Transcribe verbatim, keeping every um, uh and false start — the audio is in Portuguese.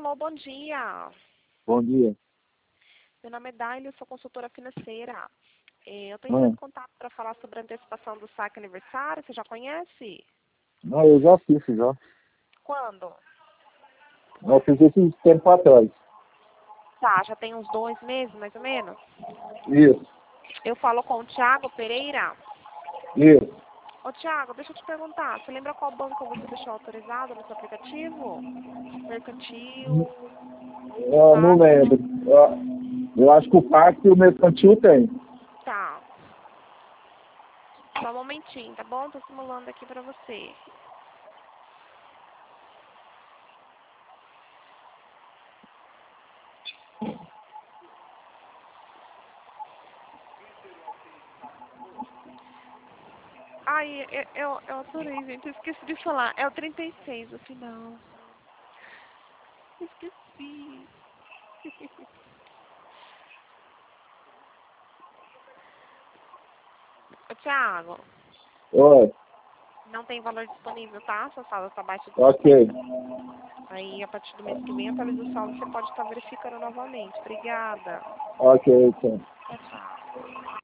Alô, bom dia. Bom dia. Meu nome é Daile, eu sou consultora financeira. É, Eu estou entrando Hum. em contato para falar sobre a antecipação do saque aniversário. Você já conhece? Não, eu já fiz, já. Quando? Eu fiz esse tempo atrás. Tá, já tem uns dois meses, mais ou menos. Isso, Eu falo com o Thiago Pereira. isso. Ô, Thiago, deixa eu te perguntar. Você lembra qual banco você deixou autorizado no seu aplicativo? Mercantil? Eu não Fácil? lembro. Eu, eu acho que o parque e o mercantil tem. Tá. Só um momentinho, tá bom? Tô simulando aqui pra você. Ai, eu, eu, eu adorei, gente. Eu esqueci de falar. É o trinta e seis, o final. Esqueci. Ô, Thiago, Oi, não tem valor disponível, tá? Sua sala tá abaixo de ok. cinquenta. Aí, a partir do mês que vem, atualiza o saldo, você pode estar verificando novamente. Obrigada. Ok, então. Tchau, tchau.